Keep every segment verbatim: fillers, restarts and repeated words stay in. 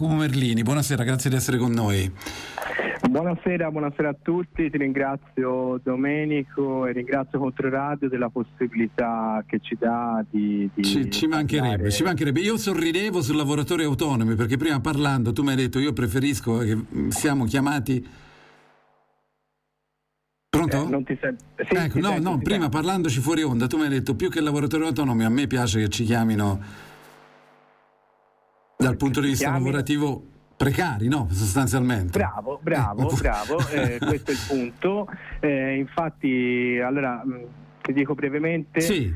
Jacopo Merlini. Buonasera, grazie di essere con noi. Buonasera, buonasera a tutti, ti ringrazio Domenico e ringrazio Controradio della possibilità che ci dà di... di ci, ci mancherebbe, ci mancherebbe. Io sorridevo sul lavoratori autonomi perché prima parlando tu mi hai detto io preferisco che siamo chiamati... Pronto? Eh, non ti sento. Sì, ecco, ti no, sento, no, ti prima sento. parlandoci fuori onda tu mi hai detto più che lavoratori autonomi a me piace che ci chiamino dal punto di vista Chiamino. lavorativo precari, no? Sostanzialmente. Bravo, bravo, Eh, bravo, eh, questo è il punto. Eh, infatti, allora mh, ti dico brevemente Sì.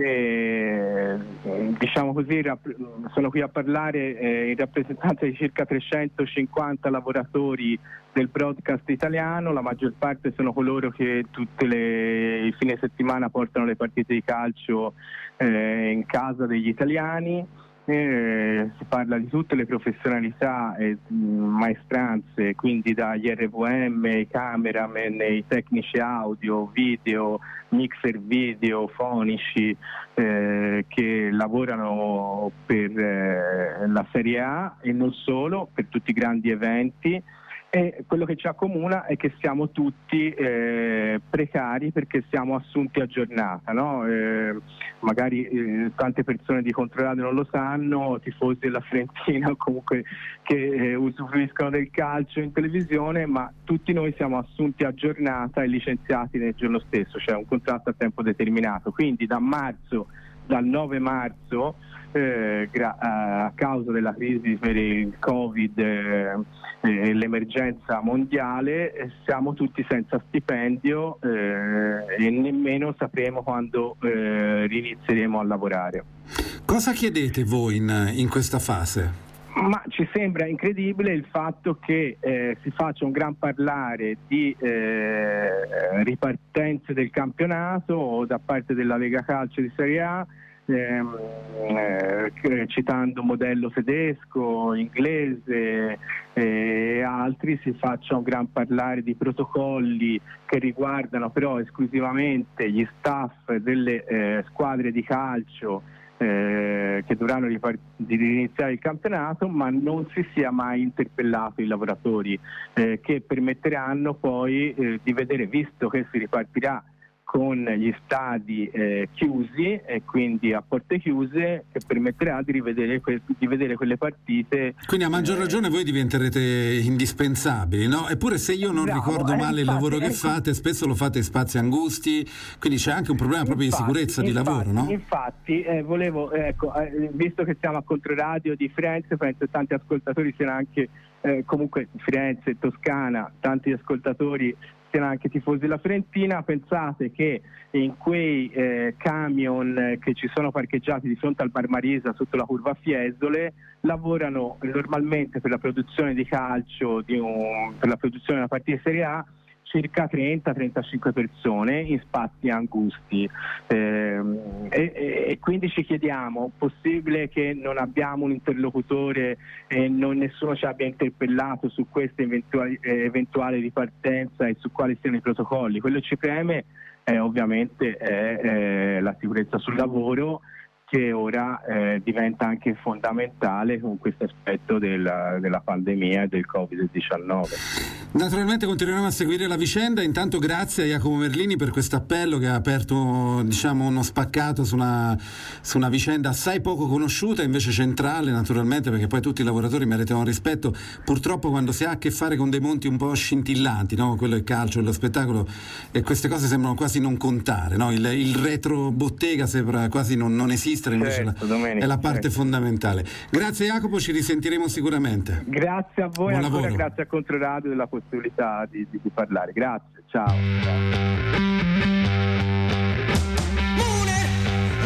che eh, diciamo così rapp- sono qui a parlare eh, in rappresentanza di circa trecentocinquanta lavoratori del broadcast italiano. La maggior parte sono coloro che tutte le i fine settimana portano le partite di calcio eh, in casa degli italiani. Eh, si parla di tutte le professionalità e mh, maestranze, quindi dagli R V M, i cameraman, i tecnici audio, video, mixer video, fonici eh, che lavorano per eh, la Serie A e non solo, per tutti i grandi eventi. E quello che ci accomuna è che siamo tutti eh, precari perché siamo assunti a giornata, no? Eh, magari eh, tante persone di Controradio non lo sanno, tifosi della Fiorentina o comunque che eh, usufruiscono del calcio in televisione, ma tutti noi siamo assunti a giornata e licenziati nel giorno stesso, cioè un contratto a tempo determinato. Quindi da marzo, dal nove marzo, eh, gra- a causa della crisi per il Covid eh, e l'emergenza mondiale, eh, siamo tutti senza stipendio eh, e nemmeno sapremo quando eh, rinizieremo a lavorare. Cosa chiedete voi in, in questa fase? Ma ci sembra incredibile il fatto che eh, si faccia un gran parlare di eh, ripartenze del campionato o da parte della Lega Calcio di Serie A, ehm, eh, citando modello tedesco, inglese e altri, si faccia un gran parlare di protocolli che riguardano però esclusivamente gli staff delle eh, squadre di calcio Eh, che dovranno ripart- di iniziare il campionato, ma non si sia mai interpellato i lavoratori eh, che permetteranno poi eh, di vedere, visto che si ripartirà con gli stadi eh, chiusi e quindi a porte chiuse, che permetterà di rivedere que- di vedere quelle partite. Quindi a maggior ragione voi diventerete indispensabili, no? Eppure se io non Bravo, ricordo eh, male il infatti, lavoro che ecco. fate, spesso lo fate in spazi angusti, quindi c'è anche un problema proprio Infatti, di sicurezza di infatti, lavoro, no? Infatti, eh, volevo, ecco, eh, visto che siamo a Controradio di Firenze, penso che tanti ascoltatori siano anche, eh, comunque Firenze, Toscana, tanti ascoltatori siano anche tifosi della Fiorentina. Pensate che in quei eh, camion che ci sono parcheggiati di fronte al Bar Marisa sotto la curva Fiesole lavorano normalmente per la produzione di calcio, di un, per la produzione della partita di Serie A, circa trenta trentacinque persone in spazi angusti eh, e, e quindi ci chiediamo, possibile che non abbiamo un interlocutore e non, nessuno ci abbia interpellato su questa eventuali, eh, eventuale ripartenza e su quali siano i protocolli? Quello che ci preme eh, ovviamente è eh, la sicurezza sul lavoro, che ora eh, diventa anche fondamentale con questo aspetto della, della pandemia e del covid diciannove. Naturalmente continueremo a seguire la vicenda. Intanto grazie a Jacopo Merlini per questo appello che ha aperto, diciamo, uno spaccato su una, su una vicenda assai poco conosciuta, invece centrale naturalmente, perché poi tutti i lavoratori meritano rispetto. Purtroppo quando si ha a che fare con dei monti un po' scintillanti, no? Quello è il calcio e lo spettacolo, e queste cose sembrano quasi non contare, no? Il, il retro bottega sembra quasi non, non esistere, invece Certo, la, Domenico, è la parte certo. fondamentale. Grazie Jacopo, ci risentiremo sicuramente. Grazie a voi, Buon ancora lavoro. grazie a Controradio della possibilità di, di, di parlare. Grazie, ciao. Ciao.